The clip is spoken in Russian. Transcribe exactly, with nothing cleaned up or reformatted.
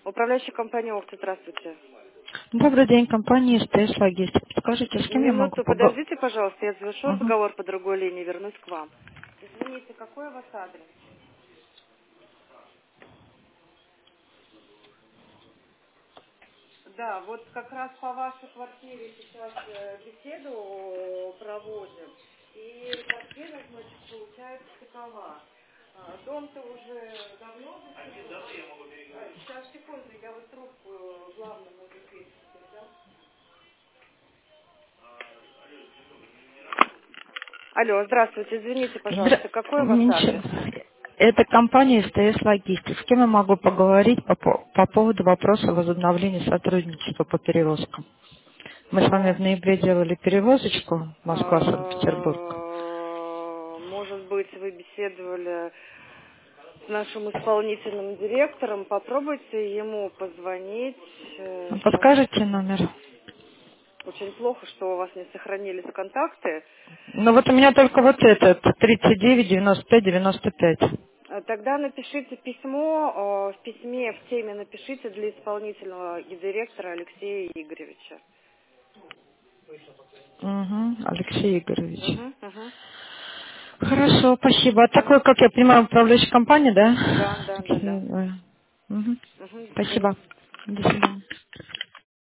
Управляющая компания «Охта», здравствуйте. Добрый день, компания СТС Логистик. Скажите, с кем я могу Минуту поговорить? подождите, пожалуйста, я завершу Угу. разговор по другой линии, вернусь к вам. Извините, какой у вас адрес? Да, вот как раз по вашей квартире сейчас э, беседу проводим. И картина, значит, получается такова. А, Дом-то уже давно заселен. Э, Сейчас, секунду, я вот трубку э, главному диспетчеру передам. Алло, здравствуйте, извините, Здра- пожалуйста, какой у вас Ничего. адрес? Это компания СТС Логистик. С кем я могу поговорить по, по- по поводу вопроса возобновления сотрудничества по перевозкам? Мы с вами в Ну, ноябре делали перевозочку Москва-Санкт-Петербург. э, может быть, вы беседовали с нашим исполнительным директором. Попробуйте ему позвонить. Сейчас Подскажете номер? очень плохо, что у вас не сохранились контакты. Ну вот у меня только вот этот, тридцать девять девяносто пять девяносто пять. Э, Тогда напишите письмо. э, В письме в теме напишите для исполнительного директора Алексея Игоревича. Угу, Алексей Игоревич. Угу, угу. Хорошо, спасибо. А Да, такой, как я понимаю, управляющая компания, да? да, да, да, да. Мгм. Угу, до свидания. Спасибо. До свидания.